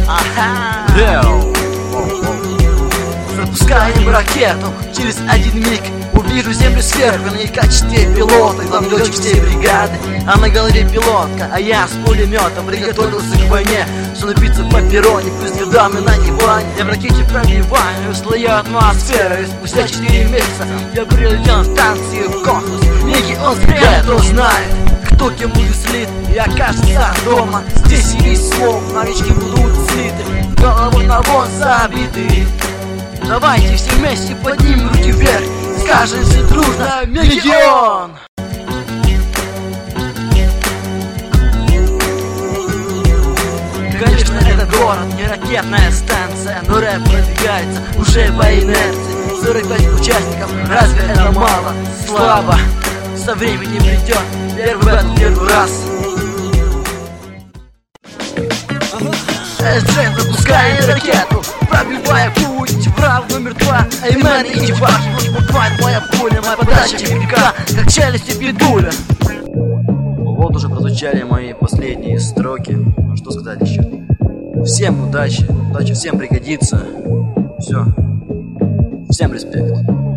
Запускаем ракету через один миг. Увижу землю сверху, на ней в качестве пилота. Главный летчик всей бригады, а на голове пилотка. А я с пулеметом приготовился к войне. Что напиться по перроне, пусть видами на диване. Я в ракете пробиваю слои атмосферы. И спустя 4 месяца я прилетел на станцию в космос. Некий он секрет, кто знает, кто кем будет слит. И окажется дома, здесь и весь слов. Новички будут слиты, головой на воз забиты. Давайте все вместе поднимем руки вверх, скажем все дружно: миллион! Конечно, это город, не ракетная станция, но рэп продвигается уже по инерции. 45 участников, разве это мало? Слабо, со временем придет первый бэт, первый раз. Джейн запускает ракету, пробивая путь в рав номер 2. Эймен и Дивак, попадает моя пуля, моя подача крепка, как челюсти пидуля. Вот уже прозвучали мои последние строки. Ну что сказать еще? Всем удачи, удача всем пригодится. Все, всем респект.